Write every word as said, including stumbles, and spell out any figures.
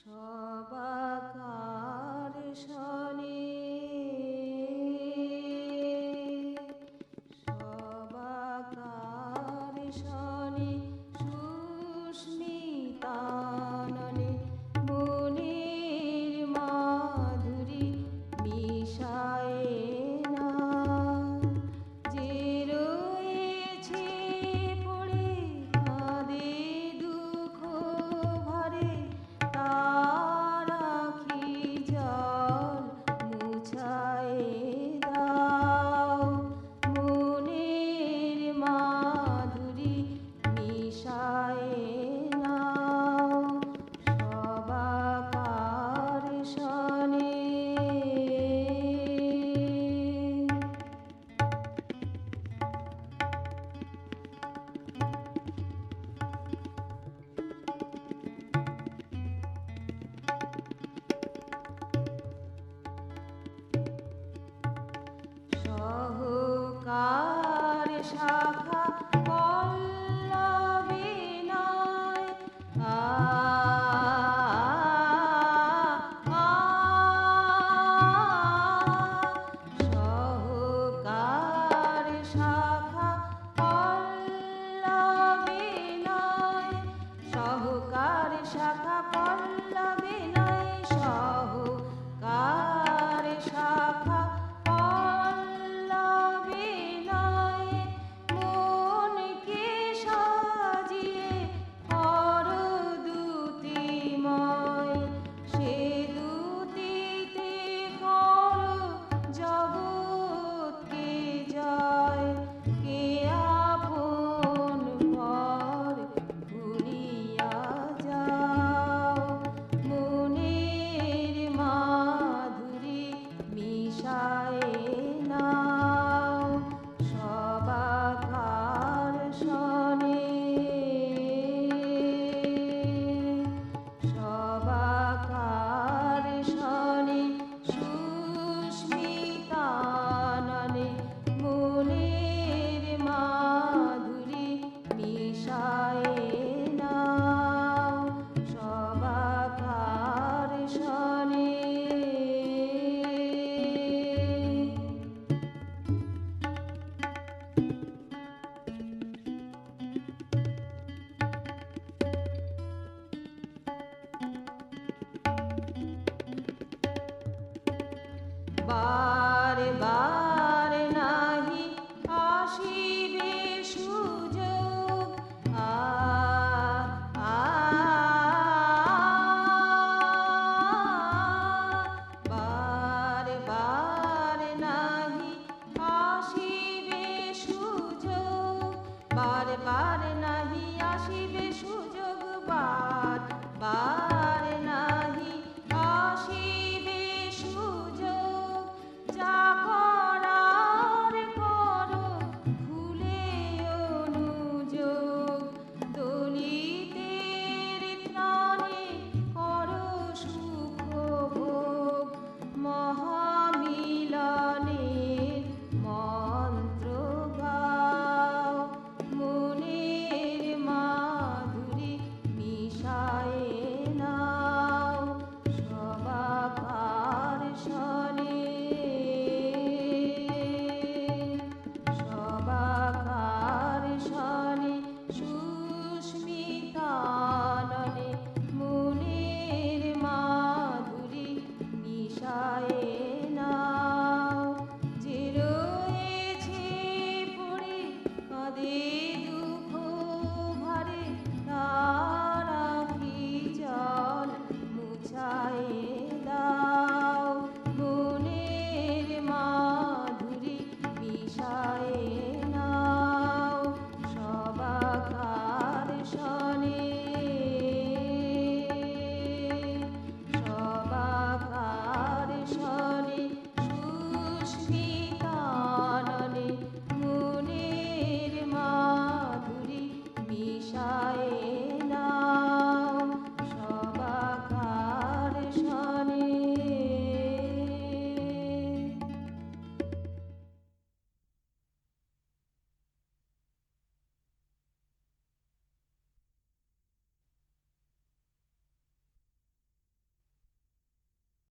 সবাকার শনি সবাকার শনি সুস্মিতাননে মনির মাধুরী মিশায়ে না যে রয়েছে পড়ে কাঁদে দুঃখ ভরে তার আখি জল মুছায়ে দাও মনের মাধুরী মিশায়ে নাও সবাকার শনি সহকার শাখা পল্লবী নয় আ সহকার শাখা পল্লবী নয় সহকার শাখা পল্লবী নয় সহকার শাখা সবাকার শনি সবাকার শনি সুস্মিতাননে মনের মাধুরী মিশায়ে নাও সবাকার শনি বা